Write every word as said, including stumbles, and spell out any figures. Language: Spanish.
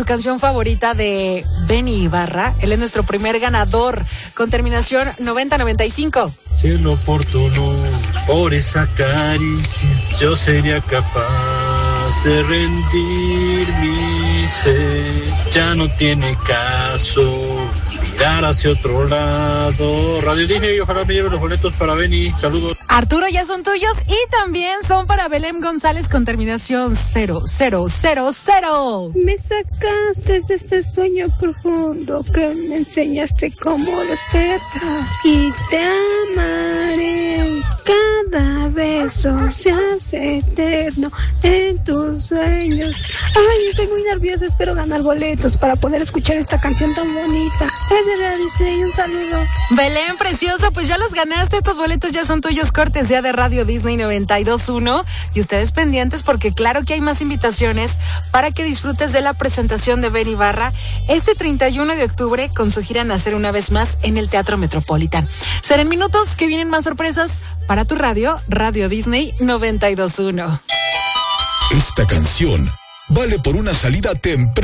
tu canción favorita de Benny Ibarra. Él es nuestro primer ganador con terminación noventa noventa y cinco. Cielo oportuno, por esa caricia, yo sería capaz de rendir mi ser. Ya no tiene caso mirar hacia otro lado. Radio Disney, ojalá me lleven los boletos para Benny. Saludos. Arturo, ya son tuyos y también son para Belén González con terminación cero cero cero cero. Me sacaste de ese sueño profundo que me enseñaste cómo despertar y te amaré. Cada beso se hace eterno en tus sueños. Ay, estoy muy nerviosa, espero ganar boletos para poder escuchar esta canción tan bonita. Es de Radio Disney, un saludo. Belén, preciosa, pues ya los ganaste, estos boletos ya son tuyos, cortesía de Radio Disney noventa y dos punto uno. Y ustedes pendientes porque claro que hay más invitaciones para que disfrutes de la presentación de Benny Ibarra este treinta y uno de octubre con su gira Nacer una vez más en el Teatro Metropolitan. Serán minutos que vienen más sorpresas para tu radio, Radio Disney noventa y dos punto uno. Esta canción vale por una salida temprana.